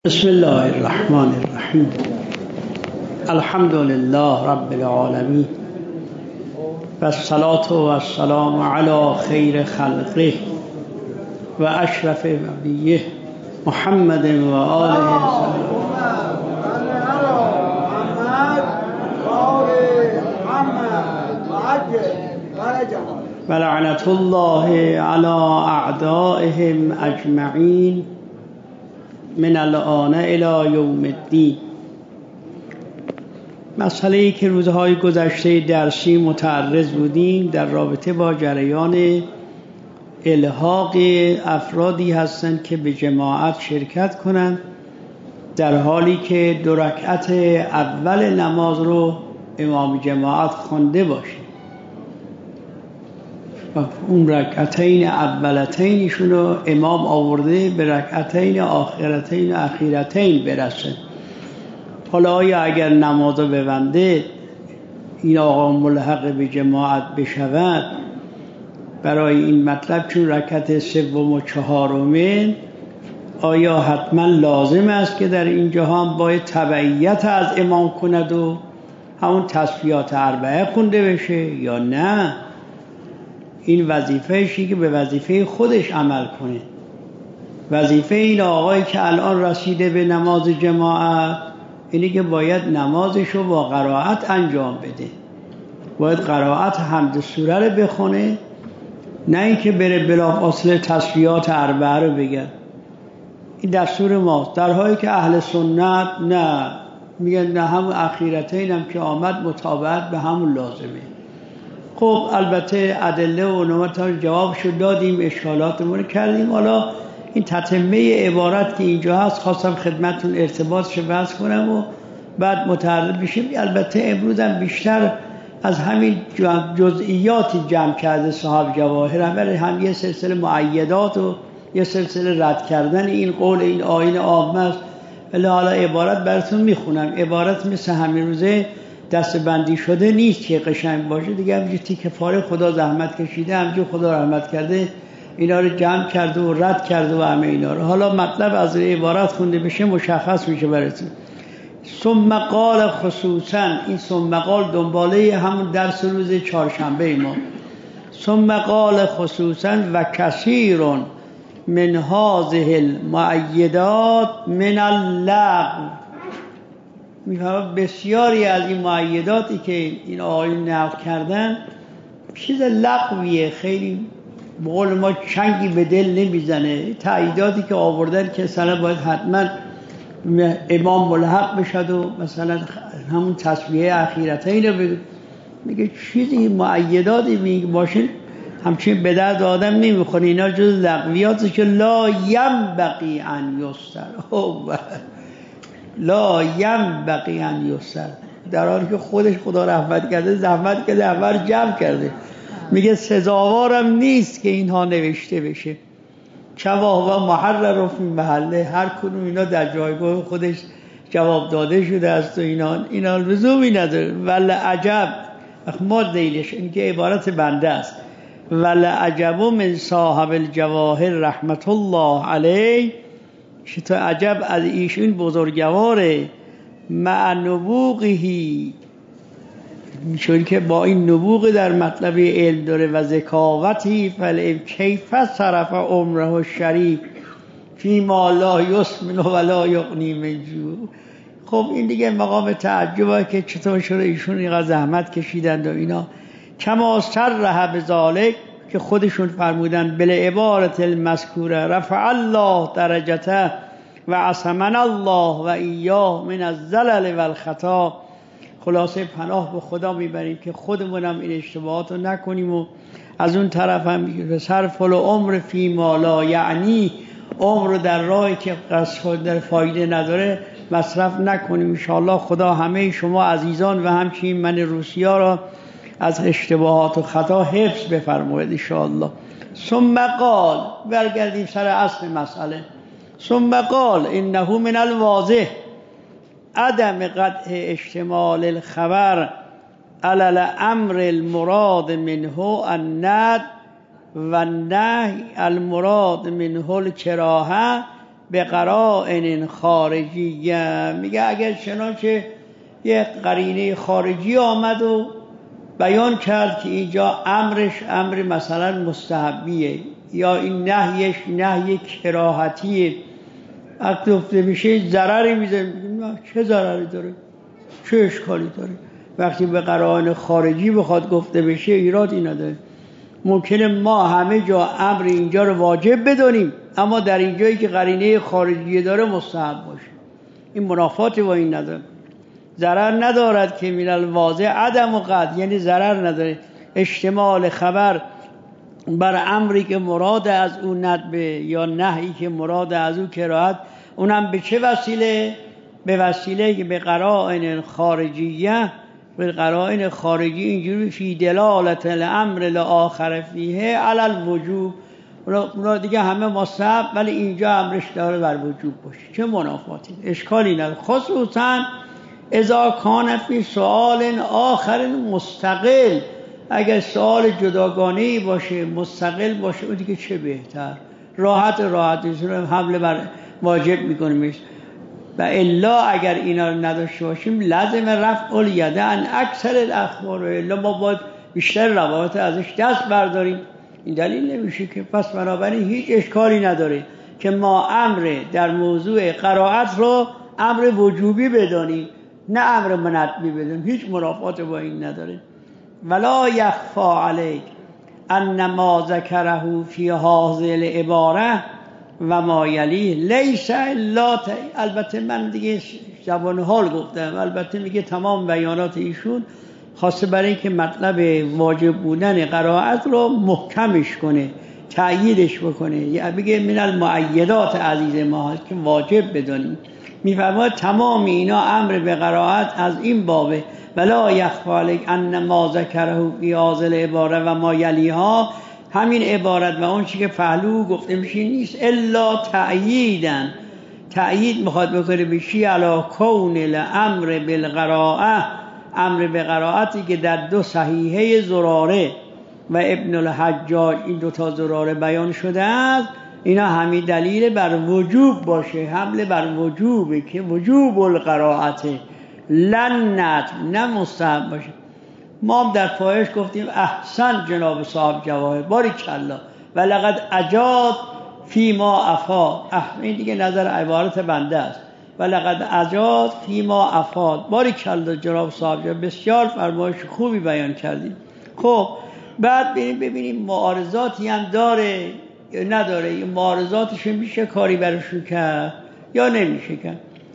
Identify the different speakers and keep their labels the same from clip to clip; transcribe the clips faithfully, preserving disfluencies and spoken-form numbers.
Speaker 1: بسم الله الرحمن الرحیم. الحمد لله رب العالمین و الصلاة و السلام علی خیر خلقه و اشرف نبیه محمد و آله و لعنت الله علی اعدائهم اجمعین من الآن الی یوم الدین. مسئله‌ای که روزهای گذشته درسی متعرض بودیم در رابطه با جریان الحاق افرادی هستند که به جماعت شرکت کنند در حالی که دو رکعت اول نماز رو امام جماعت خوانده باشه و اون رکعتین اولتینشون رو امام آورده به رکعتین آخرتین و اخیرتین برسه. حالا آیا اگر نماز رو ببنده این آقا ملحق به جماعت بشود برای این مطلب چون رکعت سوم و چهارمین آیا حتما لازم است که در این جهان باید تبعیت از امام کند و همون تسبیحات اربعه خونده بشه یا نه؟ این وظیفه‌شی که به وظیفه خودش عمل کنه. وظیفه این آقایی که الان رسیده به نماز جماعت اینی که باید نمازشو با قرائت انجام بده. باید قرائت حمد سوره رو بخونه، نه اینکه بره بلافاصله تسبیحات اربعه رو بگه. این دستور ماست، در حالی که اهل سنت نه، میگن نه همون اخیرتین هم که آمد مطابقت به همون لازمه. خب البته ادله و نمات جوابشو دادیم، اشکالاتمون رو کردیم. حالا این تتمه عبارت که اینجا هست خواستم خدمتتون ارتباطش بحث کنم و بعد متعرض بشیم. البته امروز هم بیشتر از همین جزئیاتی جمع کرده صاحب جواهر، اول هم یه سلسله معیدات و یه سلسله رد کردن این قول این آیین عامه است. ولی حالا عبارت براتون میخونم. عبارت مثل همین روزه دستبندی شده نیست که قشنگ باشه دیگه، همینجور تیکه پاره خدا زحمت کشیده، همینجور خدا رحمت کرده اینا رو جمع کرده و رد کرده و همه اینا رو. حالا مطلب از عبارت خونده بشه مشخص میشه براتون. ثم قال خصوصا، این ثم قال دنباله همون درس روز چهارشنبه ما. ثم قال خصوصا و کثیر من هذه المؤیدات من اللغو. میفهمم بسیاری از این معیداتی که این آقایون نقل کردن چیز لغویه، خیلی بقول ما چنگی به دل نمیزنه. تأییداتی که آوردن که مثلا باید حتما امام ملحق بشد و مثلا همون تسبیح اخیرتین رو بگه، میگه چیزی معیداتی میگه باشین همچین به درد آدم نمیخوره. اینا جز لغویاتی که لا ینبغی ان یستر، لا ینبغی ان یستر، در حالی که خودش خدا رحمت کرده زحمت کرده اول جمع کرده. میگه سزاوارم نیست که اینها نوشته بشه. کما و محرر فی محله، هر کدوم اینا در جایگاه خودش جواب داده شده است و اینا اینا لزومی نداره. ول عجب، ما دیلش این که عبارت بنده است. ول عجب من صاحب الجواهر رحمت الله علیه، چطور عجب از ایشون بزرگواره، مع نبوغهی، چون که با این نبوغ در مطلب علم داره و ذکاوتی، فلعب کیف صرف عمره الشریف فیما لا یسمن ولا یغنی من جوع. خب این دیگه مقام تعجبه که چطور شده ایشون اینقدر زحمت کشیدند و اینا. کما صرح بذالک، که خودشون فرمودن بل عبارت المذکوره رفع الله درجته و عصمنا الله و ایاه من الزلل و الخطا. خلاصه پناه به خدا میبریم که خودمونم این اشتباهات رو نکنیم و از اون طرف هم صرف العمر فی ما لا یعنی، عمر در راهی که قصد در فایده نداره مصرف نکنیم. انشاءالله خدا همه شما عزیزان و همچنین من روسیا را از اشتباهات و خطا حفظ بفرمایید انشاءالله. ثم قال، برگردیم سر اصل مسئله. ثم قال انه من الواضح عدم قطع اشتمال الخبر علی الامر المراد منه الند و النهی المراد منه الکراهه به قرائن خارجیه، میگه اگر چنانچه یک قرینه خارجی آمد و بیان کرد که اینجا امرش امر مثلا مستحبیه یا این نهیش نهی کراهتیه، وقتی گفته میشه ضرری میزنه، چه ضرری داره، چه اشکالی داره؟ وقتی به قرائن خارجی بخواد گفته بشه ایرادی نداره. ممکنه ما همه جا امر اینجا رو واجب بدونیم اما در اینجایی که قرینه خارجی داره مستحب باشه. این منافاتی با این نداره. ضرر ندارد که من الواضح عدم و قد، یعنی ضرر نداره اشتمال خبر بر امری که مراد از اون ندبه یا نهی که مراد از اون کراهت، اونم به چه وسیله؟ به وسیله که به قرائن خارجیه، به قرائن خارجی اینجوری فی دلالت الامر لآخر فیه علی الوجوب، اونا دیگه همه مستحب ولی اینجا امرش داره بر وجوب باشه. چه منافاتی؟ اشکالی نداره. خصوصا اذا کان فی سؤال آخر مستقل، اگر سؤال جداگانه‌ای باشه مستقل باشه اون دیگه چه بهتر، راحت راحت حمله بر واجب میکنیم. و الا اگر اینا رو نداشته باشیم لازم رفع الیده عن اکثر الاخبار، الا ما باید بیشتر روایت ازش دست برداریم. این دلیل نمیشه که پس بنابراین هیچ اشکالی نداره که ما امر در موضوع قرائت رو امر وجوبی بدانیم نه امر منطقی بدانیم، هیچ منافات با این نداره. ولا یخفا علیک ان ما ذکره فی هذه العباره و ما یلیه لیس الا، البته من دیگه زبان حال گفتم، البته میگه تمام بیانات ایشون خاصه برای اینکه مطلب واجب بودن قرائت رو محکمش کنه، تأییدش بکنه، یا بگه من المؤیدات عزیز ما که واجب بدونیم. میفرماید تمام اینا امر به قرائت از این بابه. ولا یخفی علیک ان ما ذکره فی هذه العباره و ما یلیها، همین عبارت و اون چی که پهلو گفته میشه نیست الا تأییدن، تأیید میخواد بکنه بشی علی کون الامر بالقراءه، امر به قرائتی که در دو صحیحه زراره و ابن الحجاج این دوتا زراره بیان شده است، اینا همین دلیل بر وجوب باشه، حمله بر وجوبه که وجوب القراءت لنت نه مستحب باشه. ما هم در پایش گفتیم احسن جناب صاحب جواهر باریکالله و لقد اجاد فی ما افاد، این دیگه نظر عبارت بنده است، و لقد اجاد فی ما افاد، باریکالله جناب صاحب جواهر بسیار فرمایش خوبی بیان کردیم. خب بعد ببینیم ببینیم معارضاتی هم داره یا نداره، این معارضاتش میشه کاری برشون کرد یا نمیشه کرد.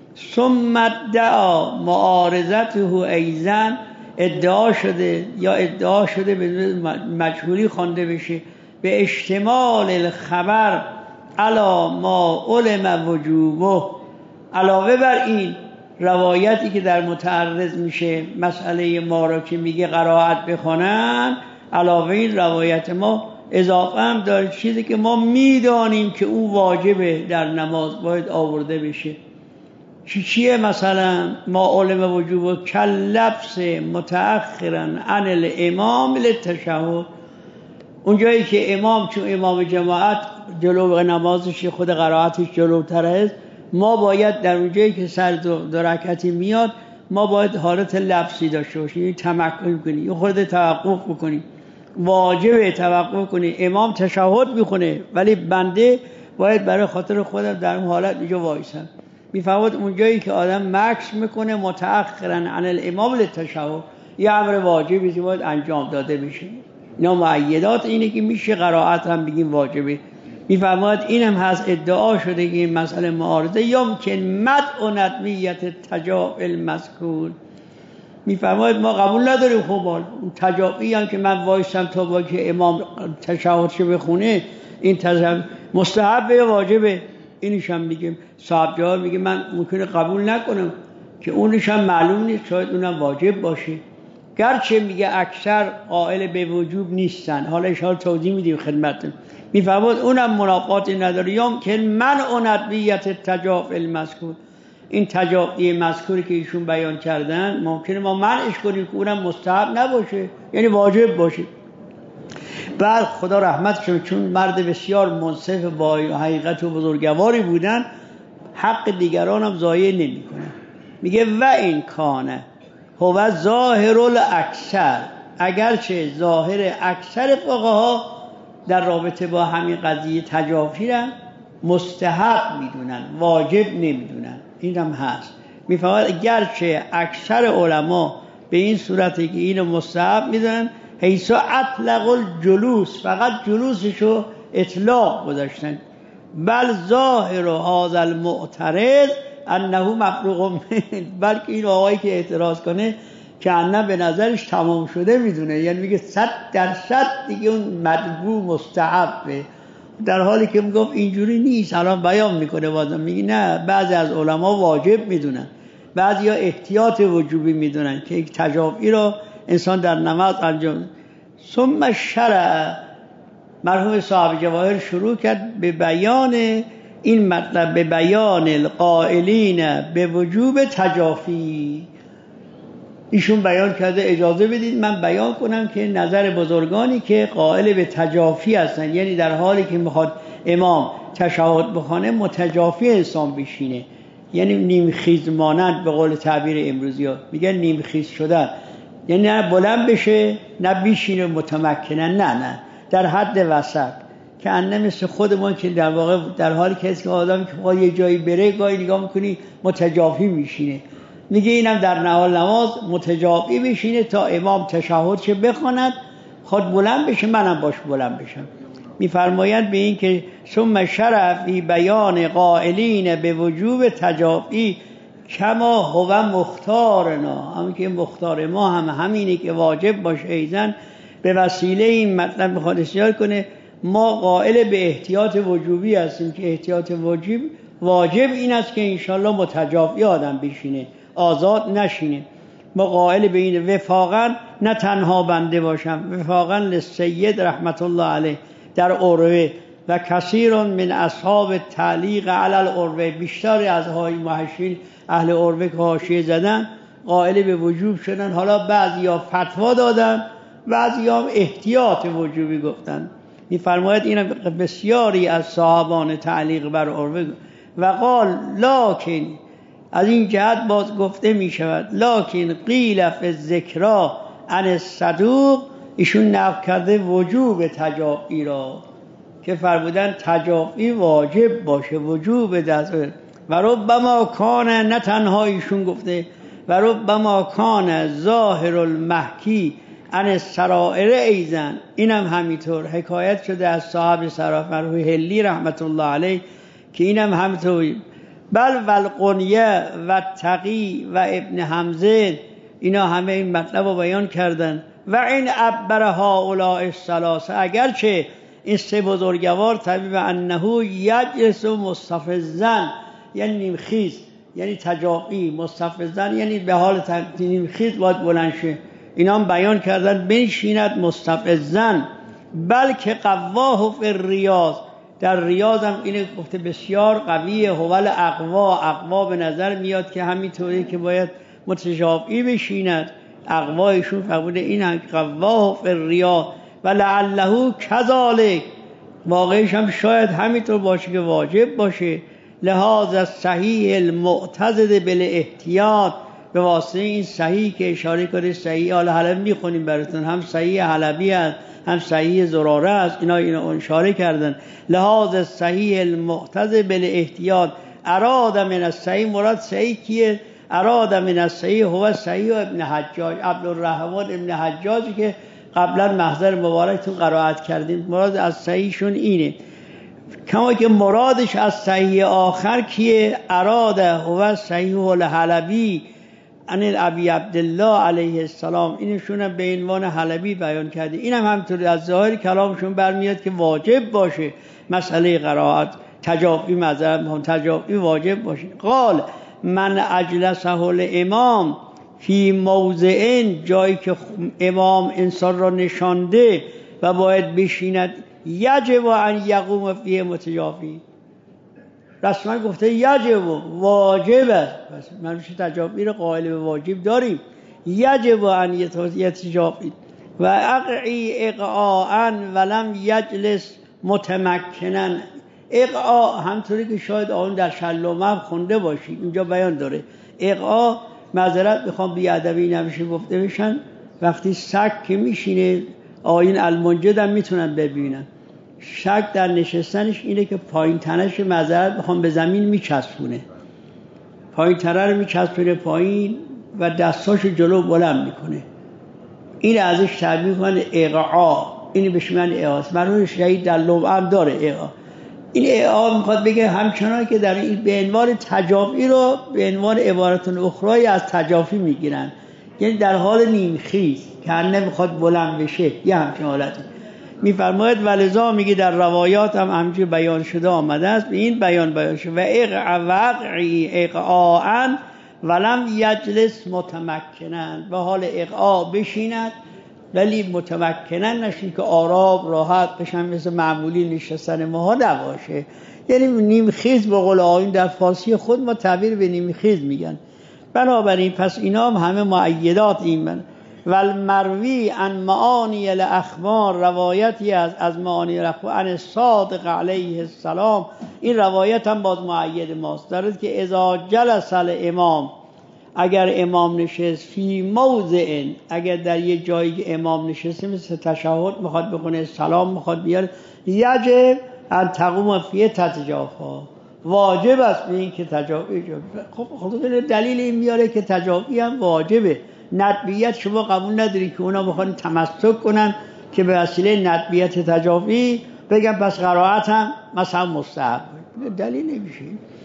Speaker 1: ثم ادعا معارضته ایضا، ادعا شده یا ادعا شده به مجهولی خوانده بشه به اشتمال الخبر علی ما علم وجوبه، علاوه بر این روایتی که در متعرض میشه مسئله ما را که میگه قرائت بخونن، علاوه این روایت ما اضافه هم داره چیزی که ما میدانیم که اون واجبه در نماز باید آورده بشه. چی چیه؟ مثلا ما علم وجوب کل لبس متأخرا عن الامام للتشهد، اون جایی که امام چون امام جماعت جلو نمازش خود قرائتش جلوتر است، ما باید در اون جایی که سر دو رکعتی میاد ما باید حالت لبسی داشته باشیم، تمکن کنیم، خود توقف بکنیم، واجبه توقف کنیم. امام تشهد میخونه ولی بنده باید برای خاطر خودم در اون حالت اینجا وایسم. میفهمید اون جایی که آدم مکس میکنه متأخرا عن الامام للتشهد، یه امر واجبی که باید انجام داده بشه. اینا مؤیدات اینه که میشه قرائت هم بگیم واجبه. میفرماید اینم هست ادعا شده که این مسئله معارضه یمکن مدع و ندمیت تجاوب المذکور. میفرماید ما قبول نداریم خب اون تجاوبی هم که من وایسم تا با که امام تشهدش بخونه، این تجاوب مستحب یا واجبه؟ اینش هم میگیم صاحب جواب میگه من ممکنه قبول نکنم که اونش هم معلوم نیست، شاید اونم واجب باشه، گرچه میگه اکثر قائل به وجوب نیستن. حالا اشاره توضیح میدیم خدمتتون. میفرماید اونم منافاتی نداره یوم که من ندبیت تجاوب المذکور، این تجاوبی مذکوری که ایشون بیان کردن ممکنه ما منعش کنیم که اونم مستحب نباشه، یعنی واجب باشه. بعد خدا رحمتشون چون مرد بسیار منصف با حقیقت و بزرگواری بودن، حق دیگران هم ضایع نمیکنه. میگه و این کانه هو ظاهر الاکثر، اگرچه ظاهر اکثر فقها در رابطه با همین قضیه تجافی را مستحب میدونن، واجب نمیدونن. این هم هست. میفهمد اگرچه اکثر علما به این صورتی که اینو مستحب میدونن، حیث اطلق الجلوس، فقط جلوسشو اطلاق گذاشتن. بل ظاهر هذا المعترض انه مفروغ، بلکه این آقایی که اعتراض کنه که انه به نظرش تمام شده میدونه، یعنی میگه صد درصد دیگه اون مطلوب مستحبه، در حالی که میگفت اینجوری نیست. الان بیان میکنه بازم میگه نه، بعضی از علما واجب میدونن، بعضی ها احتیاط وجوبی میدونن که یک تجافی رو انسان در نماز انجام. ثم شرع، مرحوم صاحب جواهر شروع کرد به بیان این مطلب، به بیان القائلین به وجوب تجافی. ایشون بیان کرده اجازه بدید من بیان کنم که نظر بزرگانی که قائل به تجافی هستن، یعنی در حالی که میخواد امام تشهد بخونه متجافی انسان بشینه، یعنی نیمخیز مانند، به قول تعبیر امروزی ها میگن نیمخیز شدن، یعنی نه بلند بشه نه بیشینه متمکنن، نه نه در حد وسط، که انه مثل خودمون که در واقع در حالی که هست که آدمی که خواهد یه جایی بره گاهی نگاه میکنی متجافی میشینه. میگه اینم در نهال نماز متجافی بشینه تا امام تشهدش بخواند، خود بلند بشه منم باش بلند بشم. میفرماید به این که ثم شرع فی بیان قائلین به وجوب تجافی کما هو مختارنا، همین که مختار ما هم همینه که واجب باشه. ایزن به وسیله این مطلب میخواد استدلال کنه ما قائل به احتیاط وجوبی هستیم که احتیاط واجب واجب این است که انشالله متجافی آدم بشینه، آزاد نشینه. ما قائل به این وفاقا، نه تنها بنده باشم، وفاقا للسید رحمت الله علیه در عروه و کثیر من اصحاب تعلیق علی العروه، بیشتر از های محشین اهل عروه که حاشیه زدن قائل به وجوب شدن. حالا بعضیا فتوا دادن، بعضیا هم احتیاط وجوبی گفتن. می‌فرماید این بسیاری از صحابان تعلیق بر عروه و قال لکن، از این جهت باز گفته می شود لکن قیل فی الذکرا عن الصدوق، ایشون نقل کرده وجوب تجافی را که فرمودن تجافی واجب باشه، وجوب دست. و ربما کان، نه تنها ایشون گفته، و ربما کان ظاهر المحکی عن السرائر ایزن، اینم همینطور حکایت شده از صاحب سرائر مرحوم هلی رحمت الله علیه که اینم همینطور. بل والقنیه و تقی و ابن حمزه اینا همه این مطلب رو بیان کردن. و این عبر هؤلاء الثلاثه، اگرچه این سه بزرگوار طبیب انه یجلس مستفزن، یعنی نیمخیز، یعنی تجافی، مستفزن یعنی به حال نیمخیز باید بلند شه، اینا هم بیان کردن بنشیند مستفزن. بلکه قواه فی الریاض، در ریاض هم اینه گفته بسیار قویه، هول اقوا، اقوا به نظر میاد که همینطوری که باید متجافی بشیند. اقوایشون فرموده این هم قواه فی الریاض و لعله کذالک، واقعیش هم شاید همینطور باشه که واجب باشه. لحاظ صحیح المعتضد بالاحتیاط، به واسطه این صحیح که اشاره کرده، صحیح آل حلبی میخونیم براتون، هم صحیح حلبی هست هم صحیح زراره است، اینا اینا اشاره کردن. لحاظ صحیح المعتضد بالاحتیاط اراد من الصحیح، مراد صحیح کیه؟ اراد من الصحیح هو صحیح ابن حجاج، عبدالرحمن ابن حجاجی که قبلا محضر مبارکتون قرائت کردیم، مراد از صحیحشون اینه. کما که مرادش از صحیح آخر کیه؟ اراده هو صحیح الحلبی ان ابی عبدالله علیه السلام، اینشون هم به عنوان حلبی بیان کرده. اینم هم همینطور از ظاهر کلامشون برمیاد که واجب باشه مسئله قرائت تجافی، معذرت تجافی واجب باشه. قال من اجلسه الامام فی موضع، جایی که امام انسان را نشانده و باید بشیند، یجب ان یقوم فیه متجافی، رسما گفته یجب، واجب است. پس من تجافی را قائل به واجب داریم. یجب ان یتجافی و اقعی اقعاء ولم یجلس متمکنن، اقعا همطوری که شاید آن در شلومه هم خونده باشید اینجا بیان داره. اقعا معذرت میخوام بیادبی نمیشه گفته بشن، وقتی سگ که میشینه آیین المنجد هم میتونن ببینن، شک در نشستنش اینه که پایین تنش معذرت میخوام به زمین میچسبونه، پایین تنه رو میچسبونه پایین و دستاشو جلو بلند میکنه. این ازش تعبیر کنه اقعا، این بهش من اقعاست. مرحوم شهید در لوح هم داره اقعا. این اقعا میخواد بگه همچنان که در این به عنوان تجافی رو به عنوان عبارتون اخرای از تجافی میگیرن، یعنی در حال نیمخیز که هر نمیخواد بلند بشه، یه همچین حالتی میفرماید. ولذا میگه در روایات هم همچین بیان شده آمده است، به این بیان بیان شده و اقع وقعی اقعاً ولم یجلس متمکنن، و حال اقعا بشیند ولی متمکنن نشین که آرام راحت بشن مثل معمولی نشستن ماها نباشه، یعنی نیمخیز به قول آیین در فارسی خود ما تعبیر به نیمخیز میگن. بنابراین پس اینا هم همه مؤیدات این من و المروی عن معانی الاخبار، روایتی از از معانی الاخبار عن صادق علیه السلام، این روایت هم باز مؤید ماست، دارد که اذا جلس الامام، اگر امام نشست فی موضع، اگر در یه جایی که امام نشسته مثل تشهد میخواد بخونه سلام میخواد بیاره، یجب ان تقوم فی تتجافا، واجب است به این که تجافی. خب خود دلیل این میاره که تجافی هم واجبه. ندبیت شما قبول نداری که اونا بخوان تمسک کنن که به وسیله ندبیت تجافی بگن پس قرائت هم مثلا مستحب، دلیل نمیشه.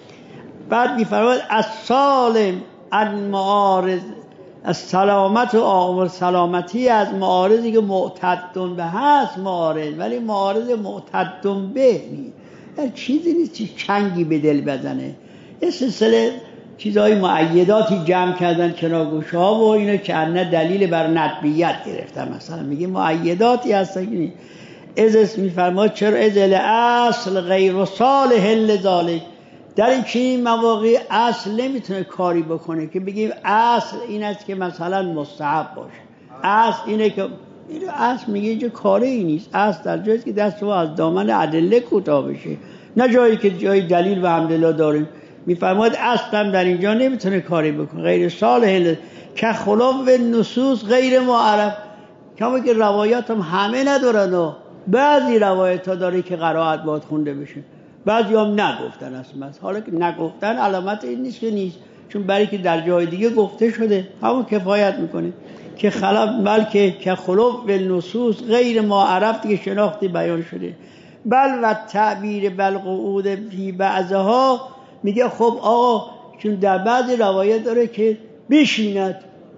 Speaker 1: بعد میفرماید از سالم از معارض، از سلامت و آمر سلامتی از معارضی که معتدن به هست معارض، ولی معارض معتدن به نیست، چیزی نیست چی چنگی به دل بزنه. یه سلسله چیزهای مؤیداتی جمع کردن کنارگوش ها و اینا که نه دلیل بر ندبیت گرفتن. مثلا میگه مؤیداتی هستن که از اسم میفرماید چرا از الاصل غیر صالح لذالک، در این چنین مواقع اصل نمیتونه کاری بکنه که بگیم اصل این است که مثلا مستحب باشه، اصل اینه که این اصل میگه اینجا کاری ای نیست، اصل در جایی که دست ما از دامن ادله کوتاه بشه، نه جایی که جای دلیل و حمدلله داریم. میفرماید اصل هم در اینجا نمیتونه کاری بکنه، غیر صالح که خلاف نصوص غیر معرف، کما که روایات هم همه ندارن و بعضی روایت ها داره که قرائت باید خونده بشه، بعضی هم نگفتن اصلا. حالا که نگفتن علامت این نیست که نیست، چون برای که در جای دیگه گفته شده همون کفایت میکنه که خلاف، بلکه که خلاف نصوص غیر معرف دیگه شناختی بیان شده. بل و تعبیر بالقعود فی بعضها، میگه خب آقا چون در بعضی روایت داره که بشیند،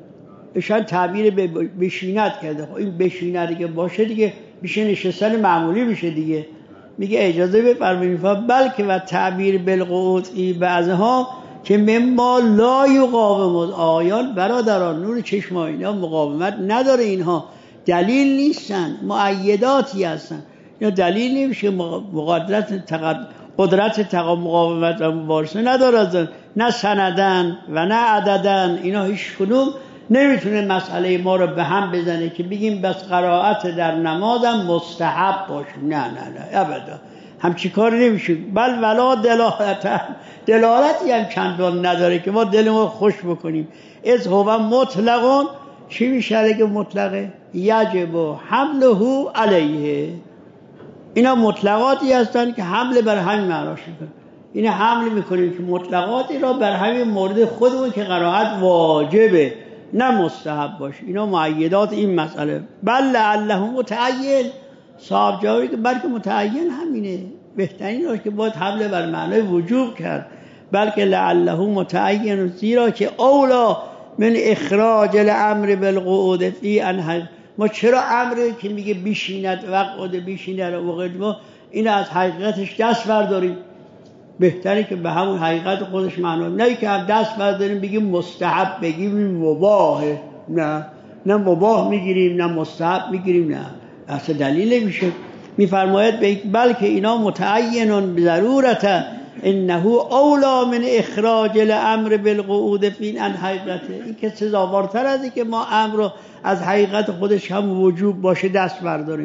Speaker 1: بشن تعبیر بشیند کرده، خب این بشیند که باشه دیگه میشه نشستن معمولی بشه دیگه. میگه اجازه بفرمایید بلکه و تعبیر بالقعود فی بعضها که مما لا یقاوم، آیان برادران نور چشم اینا مقاومت نداره، اینها دلیل نیستن، مؤیداتی هستن، یا دلیل نمیشه مقدرت تقد... قدرت تقا مقاومت و مبارزه ندارد، نه سندن و نه عددن، اینا هیچ کدوم نمیتونه مسئله ما رو به هم بزنه که بگیم بس قرائت در نمازم مستحب باشه، نه نه نه ابدا همچی کاری نمیشه. بل ولا دلالت، دلالتی هم چندان نداره که ما دلمون خوش بکنیم. از هو مطلقون، چی میشه که مطلقه؟ یجب حمله علیه، اینا مطلقاتی هستن که حمله بر همین معناش میکنن، این حمله میکنیم که مطلقاتی را بر همین مورد خودمون که قرائت واجبه نه مستحب باشه، اینا مؤیدات این مسئله. بل لعله متعین، صاحب جوابی که بلکه متعین همینه، بهترین راست که باید حمله بر معنای وجوب کرد، بلکه لعله متعین، زیرا که اولا من اخراج الامر بالقعود فی انها، ما چرا امری که میگه بشیند وقعد بشیند وقعد ما این از حقیقتش دست برداریم، بهتره که به همون حقیقت خودش معنا، نه که هم دست برداریم بگیم مستحب بگیم مباهه، نه نه مباه میگیریم نه مستحب میگیریم، نه اصلا دلیل نمیشه. میفرماید بلکه اینا متعینون بضرورت انه اولا من اخراج الامر بالقعود فی ان حقیقته، این که سزاوارتر از این که ما امر رو از حقیقت خودش هم وجوب باشه دست برداریم،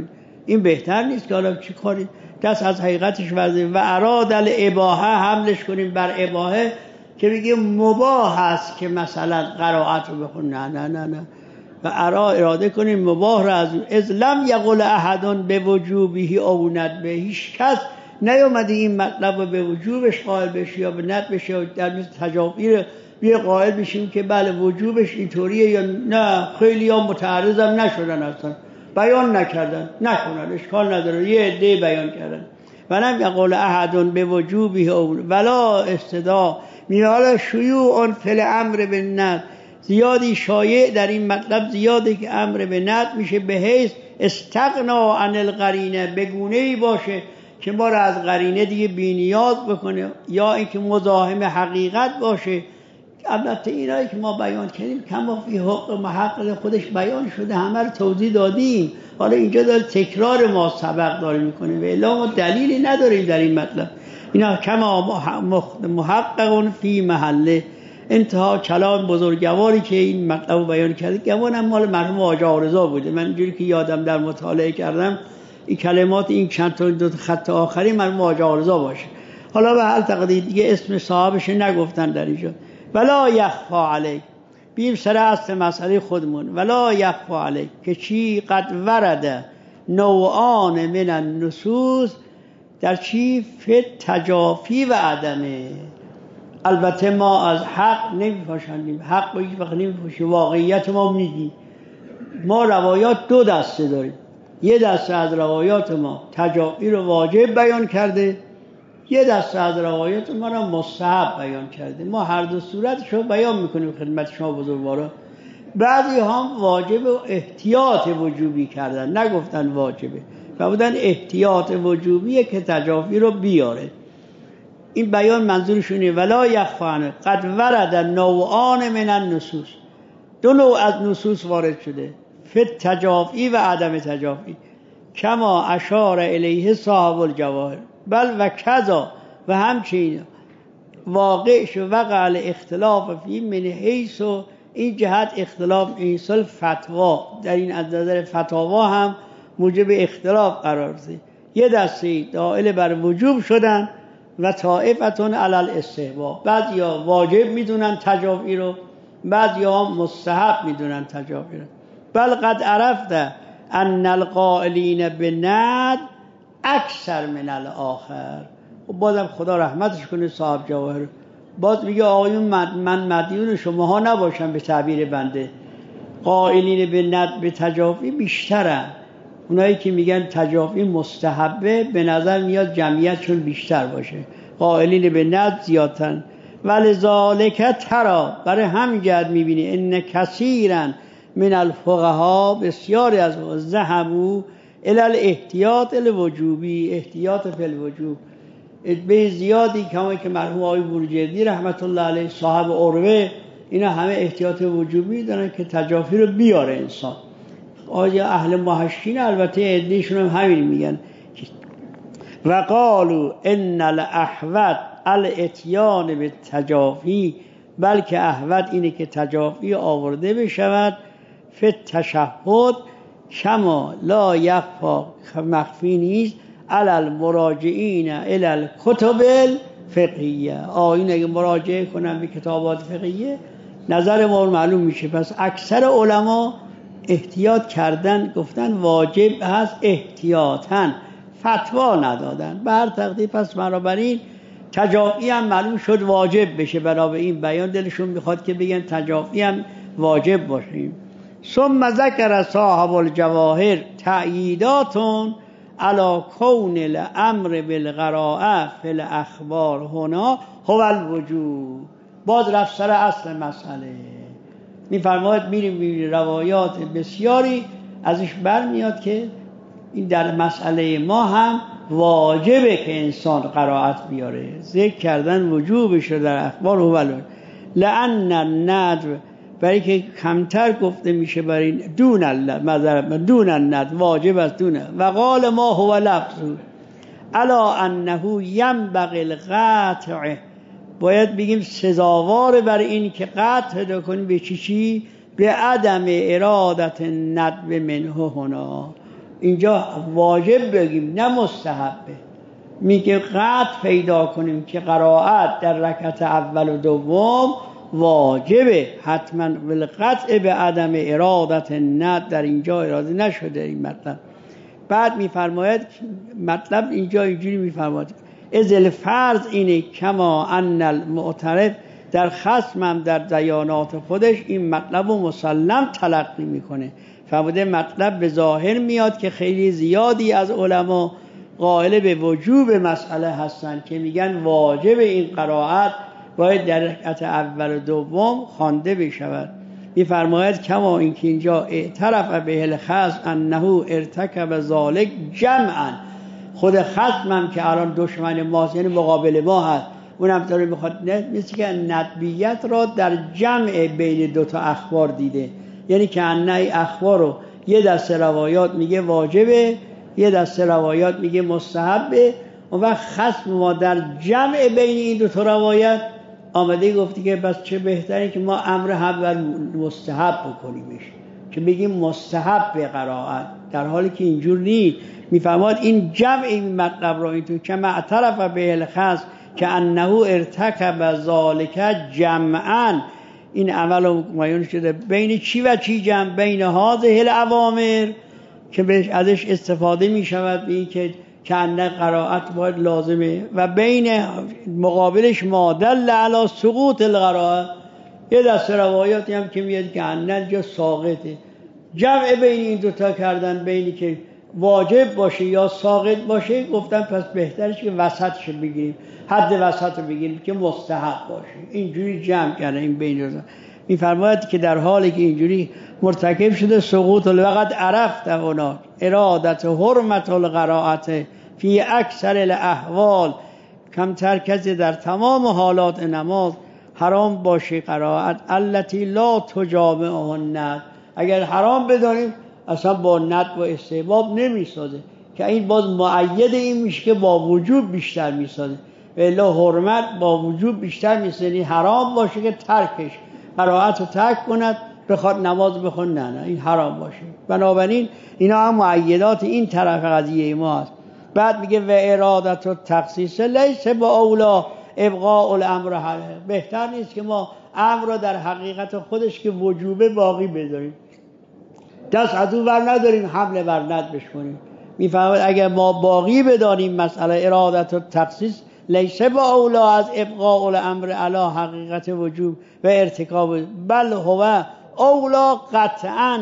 Speaker 1: این بهتر نیست که حالا چی کاری دست از حقیقتش ورزیم و اراد الاباحه حملش کنیم بر اباحه که بگیم مباح است که مثلا قرائت رو بخون. نه نه نه نه و ارا اراده کنیم مباح رو از از لم یقل احد به وجوبه او ندبه. هیچ کس نیومده این مطلب رو به وجوبش قائل بشه یا به ندبش یا در مثل تجاویر بیه قائل بشیم که بله وجوبش اینطوریه یا نه. خیلی ها متعرض هم نشدن اصلا بیان نکردن نکنن اشکال نداره یه عده بیان کردن. ولم یقل احد به وجوبه او ولا استدعا میال شیوع فی الامر بالندب. زیادی شایع در این مطلب زیاده که امر به ندب میشه به حیث استغنا عن القرینه بگونه‌ای باشه که ما را از قرینه دیگه بی‌نیاز بکنه یا اینکه مزاحم حقیقت باشه. البته اینایی که ما بیان کردیم کما فی حق محقق خودش بیان شده همه رو توضیح دادیم. حالا اینجا داره تکرار ما سبق داره میکنه و الا ما دلیلی نداریم در این مطلب. اینا کما محقق فی محله. انتها کلام بزرگواری که این مطلب بیان کرده گمانم مال مرحوم آقا رضا بوده. من اینجوری که یادم در مطالعه کردم این کلمات این چند تا دو خط آخری مرحوم آقا رضا باشه. حالا به هر تقدیر دیگه اسم صاحبش نگفتن در اینجا. ولا یخفا علیک بیم سر اصل مسئله خودمون. ولا یخفا علیک که چی قد ورده نوعان من النصوص در چی فی تجافی و عدمه. البته ما از حق نمیپاشندیم حق با هیچ وقت نمیپاشیم واقعیت ما میگیم. ما روایات دو دسته داریم. یه دسته از روایات ما تجافی رو واجب بیان کرده یه دسته از روایات ما را مستحب بیان کرده. ما هر دو صورتش رو بیان میکنیم خدمت شما بزرگوارا. بعضی هم واجب و احتیاط وجوبی کردن نگفتن واجبه و بودن احتیاط وجوبیه که تجافی رو بیاره. این بیان منظورشونه ولا یخفانه قد ورد نوعان من النصوص دو نوع از نصوص وارد شده فی تجافی و عدم تجافی کما اشار الیه صاحب الجواهر. بل و کذا و همچنین واقع شو وقع الاختلاف فی من حیث و این جهت اختلاف حیث الفتوا در این از نظر فتاوا هم موجب اختلاف قرار گرفته. یه دسته دائل بر وجوب شدن و طائفتون علی الاستحباب. بعضیا واجب میدونن تجافی رو بعضیا مستحب میدونن تجافی رو. بل قد عرفت ان القائلین بالندب اکثر من الاخر. و بازم خدا رحمتش کنه صاحب جواهر باز میگه آقایون من مدیون شماها نباشم به تعبیر بنده. قائلین بالندب به تجافی بیشترن. اونایی که میگن تجافی مستحبه به نظر میاد جمعیتشون بیشتر باشه. قائلین بالندب زیادترن. ولذالک ترى برای همین جهت میبینی ان کثیرا من الفقها بسیاری از ذهبوا الی الاحتیاط الوجوبی احتیاط فی الوجوب. به زیادی کما که مرحوم آقای بروجردی رحمت الله علیه صاحب عروه اینا همه احتیاط وجوبی دارن که تجافی رو بیاره انسان. آیا اهل محشین البته ادیشون هم همین میگن و قالوا ان الاحوط الاتیان بالتجافی بلکه احوط اینه که تجافی آورده بشود فی تشهد کما لا یخفا مخفی نیست علی المراجعین الی الکتب الفقهیه. آیین اگه مراجعه کنن به کتابات فقهیه نظر ما معلوم میشه. پس اکثر علما احتیاط کردن گفتن واجب هست احتیاطاً فتوا ندادن به هر تقدیر. پس بنابراین تجافی هم معلوم شد واجب بشه. برای این بیان دلشون میخواد که بگن تجافی هم واجب باشیم. ثم ذکر صاحب الجواهر تأییداتون علی کون الامر بالقراءه فی الاخبار هنا هو الوجوب. باز رفت سر اصل مسئله میفرماید میریم میبینیم روایات بسیاری ازش برمیاد که این در مسئله ما هم واجبه که انسان قرائت بیاره. ذکر کردن وجوبش در اخبار هو الوجوب لأن الندب برای که کمتر گفته میشه برای دون الله مذرب دون الندب واجب است دونه. و قال ما هو لفظ الا انه ينبغي القطع باید بگیم سزاوار بر این که قطع کنیم به چی چی به عدم ارادت ندب منه هنا اینجا واجب بگیم نه مستحبه. میگه قطع پیدا کنیم که قرائت در رکعت اول و دوم واجبه حتما، بالقطع به عدم ارادت ند، در اینجا اراده نشده این مطلب. بعد میفرماید مطلب اینجا اینجوری میفرماید از الفرض اینه کما ان المعترف در خصمم در دیانات خودش این مطلب و مسلم تلقی میکنه. فرموده مطلب به ظاهر میاد که خیلی زیادی از علما قائل به وجوب مسئله هستن که میگن واجب این قرائت باید در رکعت اول و دوم خوانده بشود. میفرماید کما اینکه اینجا اعترف به الخصم انه ارتکب ذالک جمعا، خود خصمم که الان دشمن ماست یعنی مقابل ما هست، اونم داره میخواد مثل که ندبیت را در جمع بین دوتا اخبار دیده، یعنی که انه اخبار رو یه دسته روایات میگه واجبه، یه دسته روایات میگه مستحبه، اون وقت خصم ما در جمع بین این دو تا روایت آمده گفتی که بس چه بهتره که ما امر اول مستحب بکنیمش، که بگیم مستحب به قرائت، در حالی که اینجور نیست. میفهماد این جمع این مطلب را اینطور که معترف به الخصم که انه ارتکب ذالک جمعا، این عمل معین شده بین چی و چی جمع؟ بین هذه الاوامر که بهش ازش استفاده می شود به این که کنه قرائت باید لازمه، و بین مقابلش ما دل علی سقوط القرائت، یه دسته روایاتی هم که میاد که کنه جا ساقطه. جمع بین این دوتا کردن، بینی که واجب باشه یا ساقط باشه، گفتن پس بهترش که وسطش بگیریم، حد وسط رو بگیریم که مستحب باشه. اینجوری جمع کردن این بین دوتا. میفرماید که در حالی که اینجوری مرتکب شده سقوط الوقت عرفت هناک ارادت حرمت القرائت فی اکثر الاحوال، کمتر کسی در تمام حالات نماز حرام باشه قرائت التي لا تجامعه الند، اگر حرام بدانیم اصلا با ند و استحباب نمیسازه، که این باز مؤید این میشه که با وجوب بیشتر میسازه، و الا حرمت با وجوب بیشتر میسازه، حرام باشه که ترکش قرائت رو ترک کند بخواد نماز بخون، نه نه این حرام باشه. بنابراین اینا هم مؤیدات این طرف قضیه ما هست. بعد میگه و ارادت و تخصیص لیس با اولا ابقاء الامر، بهتر نیست که ما امر را در حقیقت خودش که وجوبه باقی بذاریم، دست از اون ور نداریم حمله بر ند بشکنیم. میفهمید اگر ما باقی بدانیم مسئله ارادت و تخصیص لیس با اولا از ابقاء الامر علی حقیقت وجوب و ارتکاب، بل هو اولا قطعا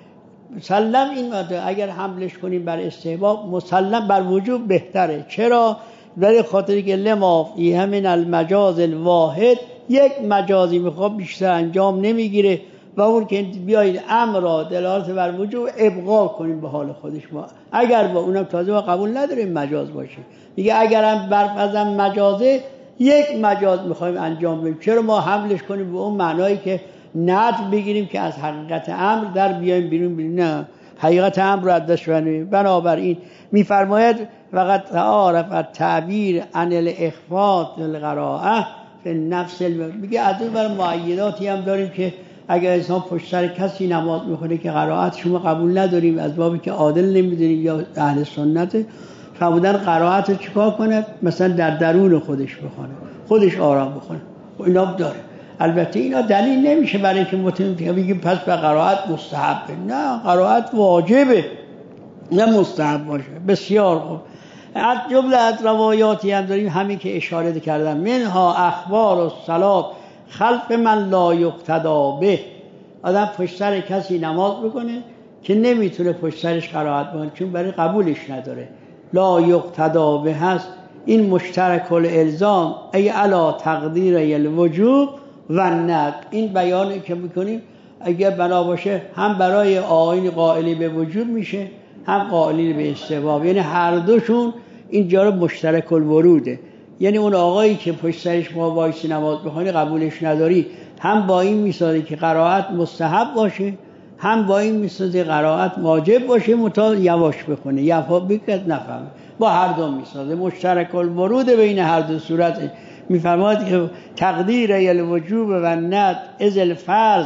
Speaker 1: مسلم این ماده اگر حملش کنیم بر استحباب مسلم بر وجوب بهتره. چرا؟ برای خاطری که لما فی همین المجاز الواحد، یک مجازی میخواد بیشتر انجام نمیگیره، و اون که بیایید امر را دلالت بر وجوب ابقا کنیم به حال خودش. ما اگر با اونم تازه ما قبول نداریم مجاز باشه، میگه اگرم برفضم مجازه یک مجاز میخوایم انجام بدیم، چرا ما حملش کنیم به اون معنایی که نت بگیریم که از حقیقت امر در بیایم بیرون بیرون، نه حقیقت امر رو از دست بنویم. بنابراین میفرماید وقت تعارف التعبیر عن الاخفاء للقراءه فی نفس الم... میگه از اون بر مؤیداتی هم داریم که اگر انسان پشت سر کسی نماز میخونه که قرائت شما قبول نداریم از بابی که عادل نمیدونیم یا اهل سنت، فرمودن قرائت رو چیکار کنه؟ مثلا در درون خودش بخونه، خودش آرام بخونه، و اینا داره. البته اینا دلیل نمیشه برای اینکه متون بگیم پس به قرائت مستحبه، نه قرائت واجبه نه مستحب باشه. بسیار خوب. از جمله از روایاتی هم داریم همین که اشاره کردم، منها اخبار و صلات خلف من لا یقتدا به، آدم پشت سر کسی نماز بکنه که نمیتونه پشت سرش قرائت بکنه چون برای قبولش نداره، لا یقتدا به هست. این مشترک الالزام ای علا تقدیر الوجوب و ند، این بیانی که میکنیم اگر بنا باشه هم برای آیین قائلی به وجوب میشه هم قائلی به استحباب، یعنی هر دوشون اینجا رو مشترک الوروده. یعنی اون آقایی که پشت سرش ما وایسی نماز بخونی قبولش نداری، هم با این میسازه که قرائت مستحب باشه، هم با این میسازه قرائت واجب باشه متا یواش بخونه یفا بکت نفهمه، با هر دو میسازه مشترک الورود بین هر دو صورت. میفرماید که تقدیر الوجوب و ند از الفرض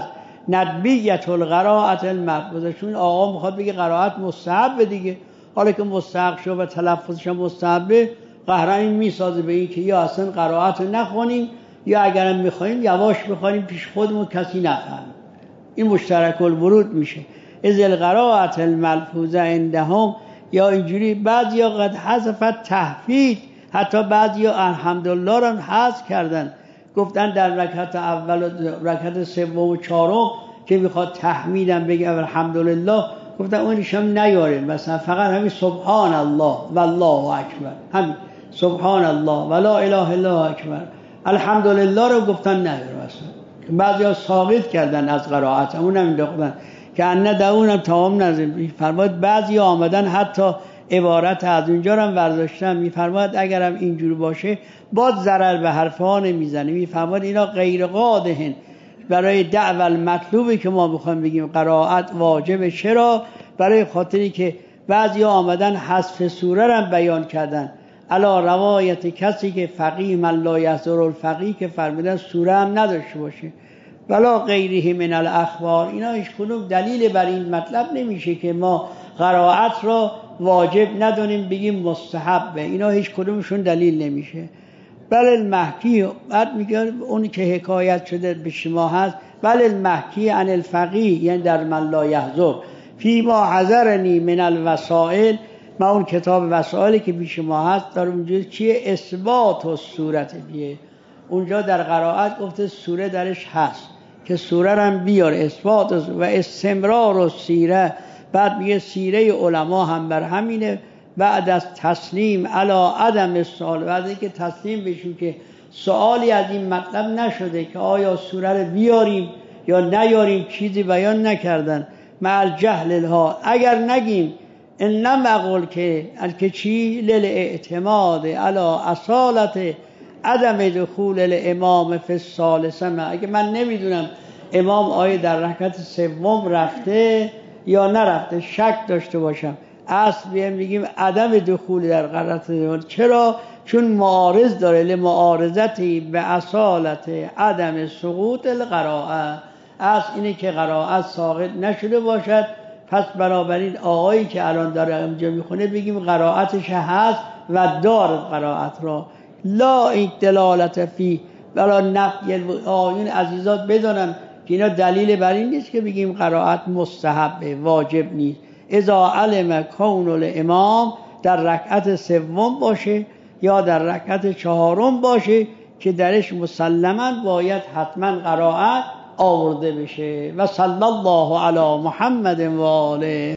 Speaker 1: ندبیت القراءت الملفوظه، چون آقا میخواد بگه قرائت مستحب دیگه. حالا که مستحب شد و تلفظش مستحبه، قهرن این میسازه به این که یا اصلا قرائت نخونیم یا اگرم میخوایم یواش بخونیم پیش خودمون کسی نفهم. این مشترک الورود میشه. از القراءت الملفوظه عندهم، یا اینجوری بعضی ها قد حذفت تحفید، حتی بعضی ها الحمدلله را حذف کردن، گفتن در رکعت اول و رکعت سوم و چهارم که میخواد تحمیدم بگه الحمدلله، گفتن اونش هم نیاره، مثلا فقط همین سبحان الله والله اکبر، همین سبحان الله ولا اله الا اکبر، الحمدلله رو گفتن نیاره. مثلا بعضی ها ساقط کردن از قرائت، اون هم انداختن که ان دعونم تمام نزد. میفرماید بعضی آمدن حتی عبارت از اونجا رو هم برداشتن، میفرماید اگرم اینجور باشه باز ضرر به حرفا نمیزنه. میفرماید اینا غیر قادهن برای دعوی المطلوبی که ما میخوایم بگیم قرائت واجب. چرا؟ برای خاطری که بعضی آمدن حذف سوره رو بیان کردن، علا روایت کسی که فقیه من لا یحضر الفقیه، که فرمودن سوره هم نداشته باشه، ولا غیره من الاخبار. اینا هیچ کدوم دلیل بر این مطلب نمیشه که ما قرائت را واجب ندونیم بگیم مستحبه. اینا هیچ کدومشون دلیل نمیشه. بل المحکی، بعد میگه اون که حکایت شده به شما هست، بل المحکی عن الفقیه، یعنی در من لا یحضر فی ما حضرنی من الوسائل، ما اون کتاب وسائلی که پیش ما هست در اونجا چیه؟ اثبات و صورت بیه. اونجا در قرائت گفته سوره درش هست که سوره رم بیار، اثبات و استمرار و سیره. بعد میگه سیره علما هم بر همینه، بعد از تسلیم علا عدم السؤال، بعد اینکه تسلیم بشیم که سوالی از این مطلب نشده که آیا سوره رو بیاریم یا نیاریم، چیزی بیان نکردن. مع الجهل الها، اگر نگیم ان مقول که الکه چی للاعتماد علا اصالت عدم دخول الامام فی الثالثه، اگه من نمیدونم امام آیه در رکعت سوم رفته یا نرفته، شک داشته باشم، اصل بیم میگیم عدم دخول در قرائت سوم. چرا؟ چون معارض داره، لمعارضتی به اصالت عدم سقوط القراءه. اصل اینه که قرائت ساقط نشده باشد. پس بنابراین آقایی که الان داره اینجا میخونه بگیم قرائتش هست و دارد قرائت را، لا این دلالت فی ولا نفی. آیون عزیزات بدانن که اینا دلیل بر این نیست که بگیم قرائت مستحبه، واجب نیست. اذا علم کون الامام در رکعت سوم باشه یا در رکعت چهارم باشه که درش مسلما باید حتما قرائت آورده بشه. و صلی الله علی محمد و آله.